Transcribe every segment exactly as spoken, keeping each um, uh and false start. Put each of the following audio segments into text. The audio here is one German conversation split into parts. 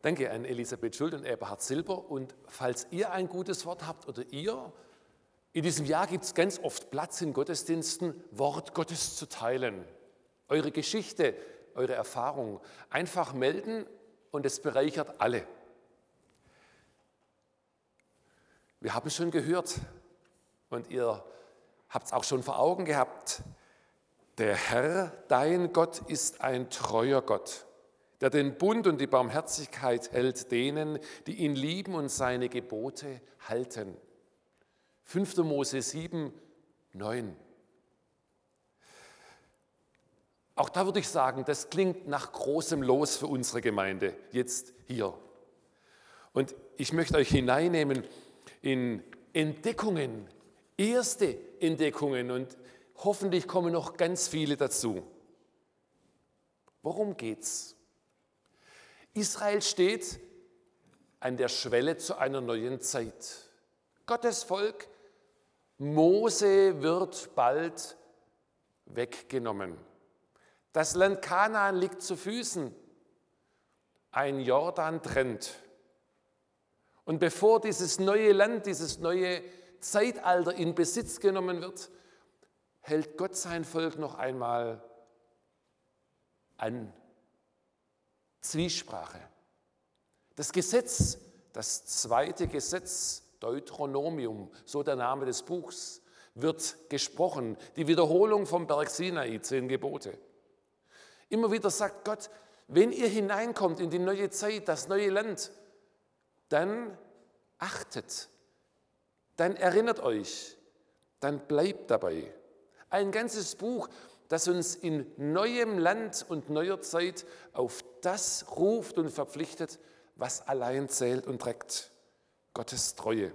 Danke an Elisabeth Schuld und Eberhard Silber. Und falls ihr ein gutes Wort habt oder ihr, in diesem Jahr gibt es ganz oft Platz in Gottesdiensten, Wort Gottes zu teilen. Eure Geschichte, eure Erfahrung einfach melden und es bereichert alle. Wir haben es schon gehört und ihr habt es auch schon vor Augen gehabt. Der Herr, dein Gott, ist ein treuer Gott, der den Bund und die Barmherzigkeit hält denen, die ihn lieben und seine Gebote halten. fünfter Mose sieben, neun. Auch da würde ich sagen, das klingt nach großem Los für unsere Gemeinde, jetzt hier. Und ich möchte euch hineinnehmen in Entdeckungen, erste Entdeckungen und hoffentlich kommen noch ganz viele dazu. Worum geht's? Israel steht an der Schwelle zu einer neuen Zeit. Gottes Volk, Mose wird bald weggenommen. Das Land Kanaan liegt zu Füßen. Ein Jordan trennt. Und bevor dieses neue Land, dieses neue Zeitalter in Besitz genommen wird, hält Gott sein Volk noch einmal an Zwiesprache. Das Gesetz, das zweite Gesetz, Deuteronomium, so der Name des Buchs, wird gesprochen. Die Wiederholung vom Berg Sinai, zehn Gebote. Immer wieder sagt Gott, wenn ihr hineinkommt in die neue Zeit, das neue Land, dann achtet, dann erinnert euch, dann bleibt dabei. Ein ganzes Buch, das uns in neuem Land und neuer Zeit auf das ruft und verpflichtet, was allein zählt und trägt: Gottes Treue.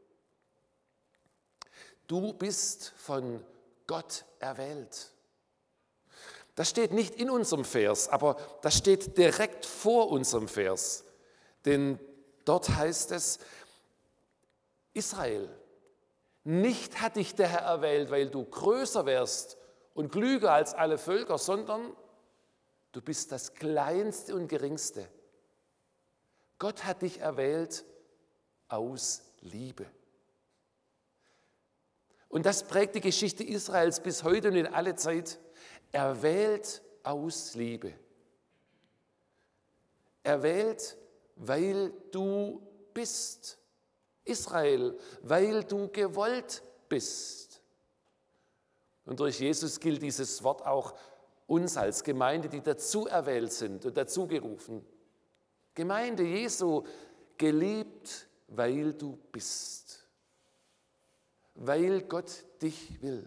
Du bist von Gott erwählt. Das steht nicht in unserem Vers, aber das steht direkt vor unserem Vers. Denn dort heißt es: Israel, nicht hat dich der Herr erwählt, weil du größer wärst und klüger als alle Völker, sondern du bist das Kleinste und Geringste. Gott hat dich erwählt aus Liebe. Und das prägt die Geschichte Israels bis heute und in alle Zeit. Erwählt aus Liebe. Erwählt, weil du bist. Israel, weil du gewollt bist. Und durch Jesus gilt dieses Wort auch uns als Gemeinde, die dazu erwählt sind und dazu gerufen. Gemeinde Jesu, geliebt, weil du bist. Weil Gott dich will.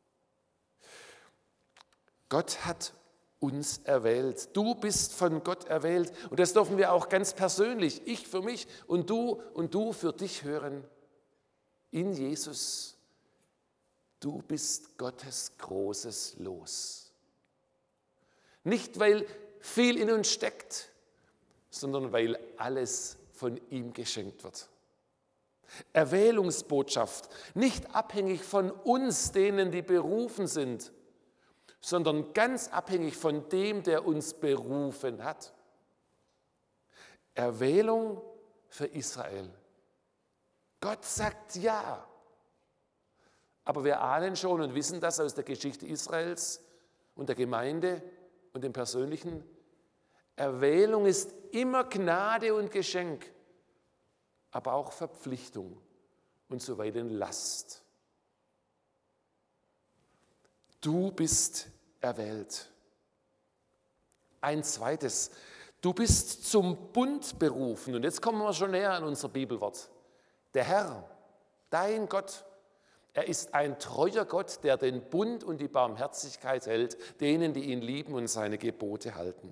Gott hat uns erwählt. Du bist von Gott erwählt. Und das dürfen wir auch ganz persönlich, ich für mich und du und du für dich hören. In Jesus. Du bist Gottes großes Los. Nicht, weil viel in uns steckt, sondern weil alles von ihm geschenkt wird. Erwählungsbotschaft, nicht abhängig von uns, denen die berufen sind, sondern ganz abhängig von dem, der uns berufen hat. Erwählung für Israel. Gott sagt ja. Aber wir ahnen schon und wissen das aus der Geschichte Israels und der Gemeinde und dem Persönlichen. Erwählung ist immer Gnade und Geschenk, aber auch Verpflichtung und zuweilen Last. Du bist erwählt. Ein zweites, du bist zum Bund berufen. Und jetzt kommen wir schon näher an unser Bibelwort. Der Herr, dein Gott, er ist ein treuer Gott, der den Bund und die Barmherzigkeit hält, denen, die ihn lieben und seine Gebote halten.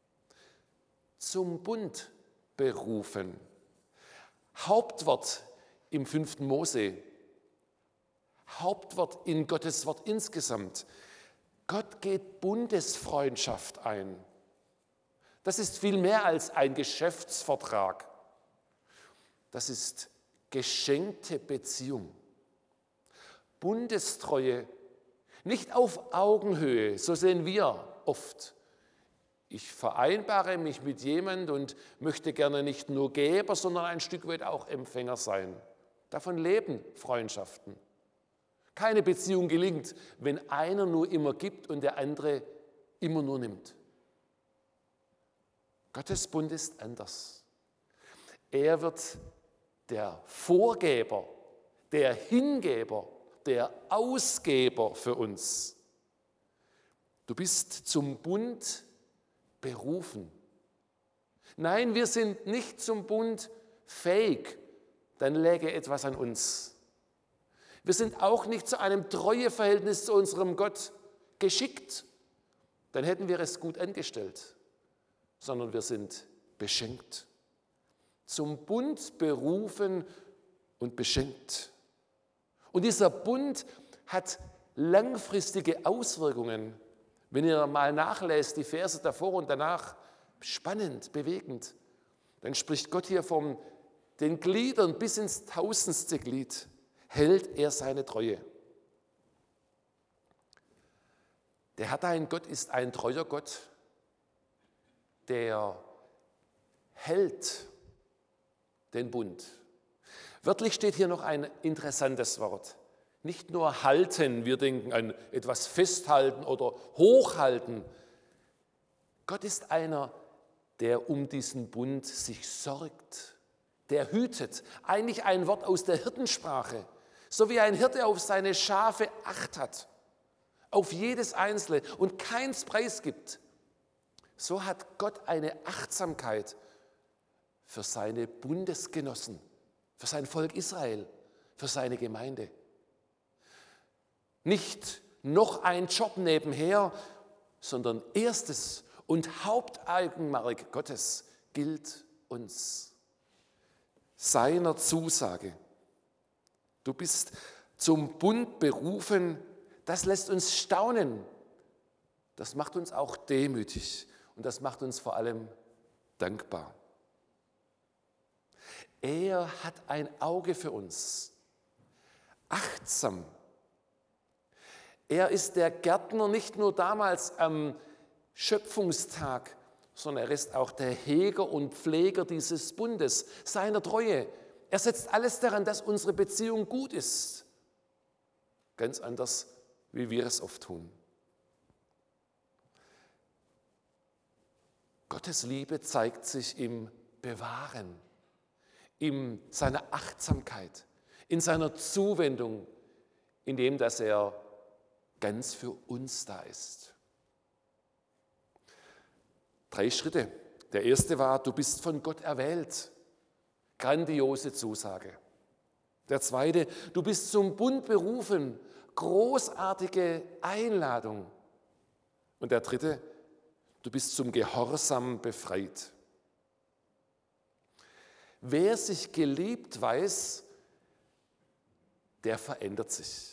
Zum Bund berufen. Hauptwort im fünften Mose. Hauptwort in Gottes Wort insgesamt. Gott geht Bundesfreundschaft ein. Das ist viel mehr als ein Geschäftsvertrag. Das ist geschenkte Beziehung. Bundestreue, nicht auf Augenhöhe, so sehen wir oft Ich vereinbare mich mit jemandem und möchte gerne nicht nur Geber, sondern ein Stück weit auch Empfänger sein. Davon leben Freundschaften. Keine Beziehung gelingt, wenn einer nur immer gibt und der andere immer nur nimmt. Gottes Bund ist anders. Er wird der Vorgeber, der Hingeber, der Ausgeber für uns. Du bist zum Bund berufen. Nein, wir sind nicht zum Bund fähig, dann läge etwas an uns. Wir sind auch nicht zu einem Treueverhältnis zu unserem Gott geschickt, dann hätten wir es gut angestellt, sondern wir sind beschenkt. Zum Bund berufen und beschenkt. Und dieser Bund hat langfristige Auswirkungen. Wenn ihr mal nachlest, die Verse davor und danach, spannend, bewegend, dann spricht Gott hier von den Gliedern bis ins tausendste Glied, hält er seine Treue. Der Herr dein Gott ist ein treuer Gott, der hält den Bund. Wörtlich steht hier noch ein interessantes Wort. Nicht nur halten, wir denken an etwas festhalten oder hochhalten. Gott ist einer, der um diesen Bund sich sorgt, der hütet. Eigentlich ein Wort aus der Hirtensprache. So wie ein Hirte auf seine Schafe Acht hat, auf jedes Einzelne und keins preisgibt, so hat Gott eine Achtsamkeit für seine Bundesgenossen, für sein Volk Israel, für seine Gemeinde. Nicht noch ein Job nebenher, sondern erstes und Hauptaugenmerk Gottes gilt uns. Seiner Zusage. Du bist zum Bund berufen, das lässt uns staunen. Das macht uns auch demütig und das macht uns vor allem dankbar. Er hat ein Auge für uns, achtsam. Er ist der Gärtner nicht nur damals am Schöpfungstag, sondern er ist auch der Heger und Pfleger dieses Bundes, seiner Treue. Er setzt alles daran, dass unsere Beziehung gut ist. Ganz anders, wie wir es oft tun. Gottes Liebe zeigt sich im Bewahren, in seiner Achtsamkeit, in seiner Zuwendung, in dem, dass er ganz für uns da ist. Drei Schritte. Der erste war, du bist von Gott erwählt. Grandiose Zusage. Der zweite, du bist zum Bund berufen. Großartige Einladung. Und der dritte, du bist zum Gehorsam befreit. Wer sich geliebt weiß, der verändert sich.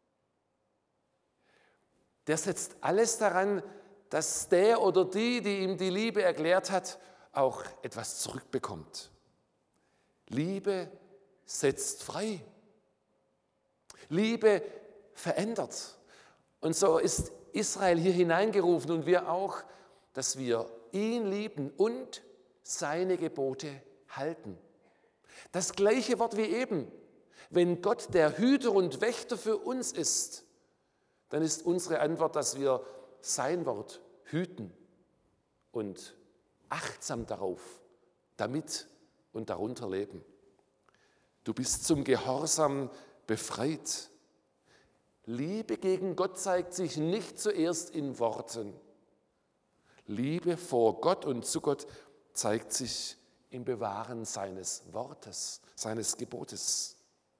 Der setzt alles daran, dass der oder die, die ihm die Liebe erklärt hat, auch etwas zurückbekommt. Liebe setzt frei. Liebe verändert. Und so ist Israel hier hineingerufen und wir auch, dass wir ihn lieben und seine Gebote halten. Das gleiche Wort wie eben. Wenn Gott der Hüter und Wächter für uns ist, dann ist unsere Antwort, dass wir sein Wort hüten und achtsam darauf, damit und darunter leben. Du bist zum Gehorsam befreit. Liebe gegen Gott zeigt sich nicht zuerst in Worten. Liebe vor Gott und zu Gott zeigt sich im Bewahren seines Wortes, seines Gebotes.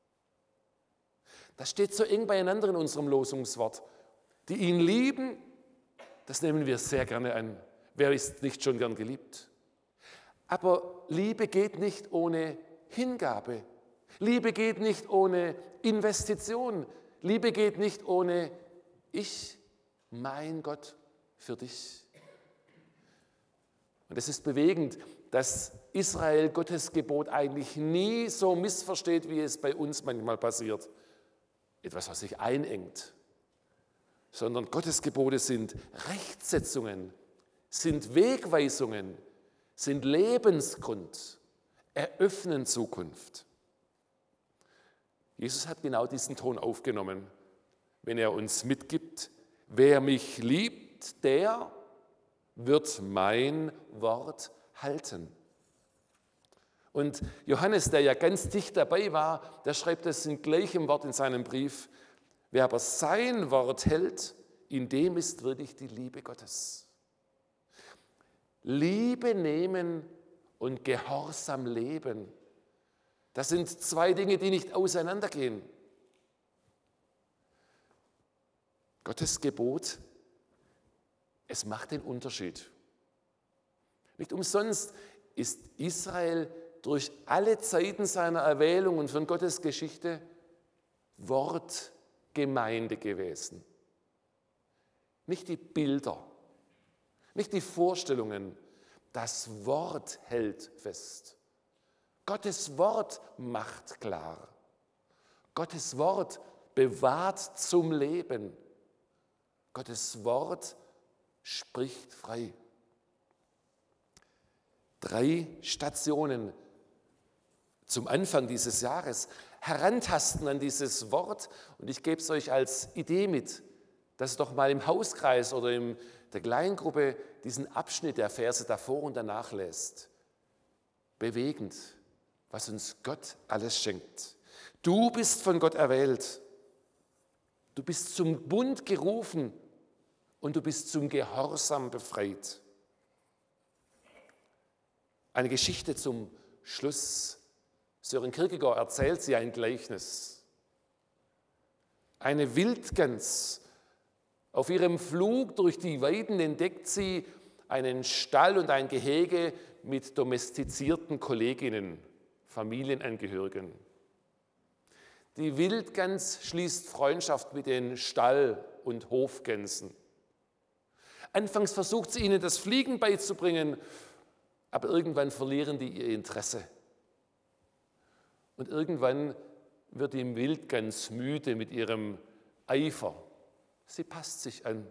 Das steht so eng beieinander in unserem Losungswort. Die ihn lieben, das nehmen wir sehr gerne an. Wer ist nicht schon gern geliebt? Aber Liebe geht nicht ohne Hingabe. Liebe geht nicht ohne Investition. Liebe geht nicht ohne ich, mein Gott, für dich. Und es ist bewegend, dass Israel Gottes Gebot eigentlich nie so missversteht, wie es bei uns manchmal passiert. Etwas, was sich einengt. Sondern Gottes Gebote sind Rechtsetzungen, sind Wegweisungen, sind Lebensgrund, eröffnen Zukunft. Jesus hat genau diesen Ton aufgenommen, wenn er uns mitgibt, wer mich liebt, der wird mein Wort halten. Und Johannes, der ja ganz dicht dabei war, der schreibt das in gleichem Wort in seinem Brief. Wer aber sein Wort hält, in dem ist wirklich die Liebe Gottes. Liebe nehmen und Gehorsam leben. Das sind zwei Dinge, die nicht auseinandergehen. Gottes Gebot, es macht den Unterschied. Nicht umsonst ist Israel durch alle Zeiten seiner Erwählung und von Gottes Geschichte Wortgemeinde gewesen. Nicht die Bilder, nicht die Vorstellungen, das Wort hält fest. Gottes Wort macht klar. Gottes Wort bewahrt zum Leben. Gottes Wort spricht frei. Drei Stationen zum Anfang dieses Jahres herantasten an dieses Wort. Und ich gebe es euch als Idee mit, dass doch mal im Hauskreis oder in der Kleingruppe diesen Abschnitt der Verse davor und danach lässt. Bewegend, was uns Gott alles schenkt. Du bist von Gott erwählt. Du bist zum Bund gerufen und du bist zum Gehorsam befreit. Eine Geschichte zum Schluss. Sören Kierkegaard erzählt sie ein Gleichnis. Eine Wildgans, auf ihrem Flug durch die Weiden entdeckt sie einen Stall und ein Gehege mit domestizierten Kolleginnen, Familienangehörigen. Die Wildgans schließt Freundschaft mit den Stall- und Hofgänsen. Anfangs versucht sie ihnen das Fliegen beizubringen, aber irgendwann verlieren die ihr Interesse. Und irgendwann wird die Wildgans müde mit ihrem Eifer. Sie passt sich an.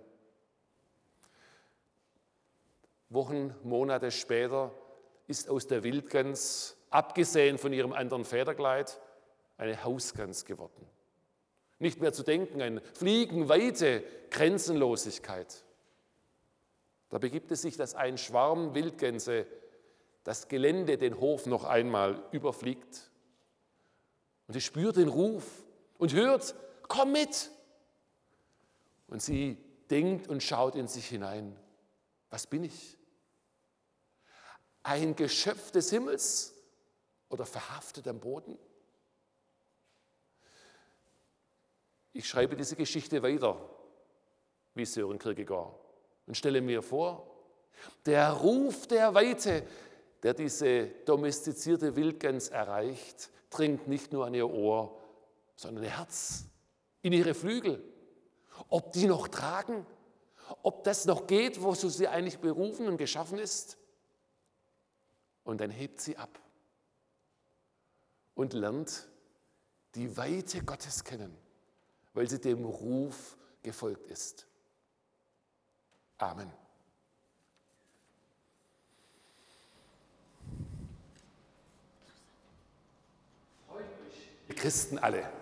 Wochen, Monate später ist aus der Wildgans, abgesehen von ihrem anderen Federkleid, eine Hausgans geworden. Nicht mehr zu denken an Fliegen, Weite, Grenzenlosigkeit. Da begibt es sich, dass ein Schwarm Wildgänse das Gelände, den Hof noch einmal überfliegt. Und sie spürt den Ruf und hört, komm mit. Und sie denkt und schaut in sich hinein. Was bin ich? Ein Geschöpf des Himmels oder verhaftet am Boden? Ich schreibe diese Geschichte weiter, wie Sören Kierkegaard, und stelle mir vor, der Ruf der Weite, der diese domestizierte Wildgans erreicht, dringt nicht nur an ihr Ohr, sondern ihr Herz, in ihre Flügel. Ob die noch tragen, ob das noch geht, wozu sie eigentlich berufen und geschaffen ist. Und dann hebt sie ab und lernt die Weite Gottes kennen, weil sie dem Ruf gefolgt ist. Amen. Freut euch, ihr Christen alle.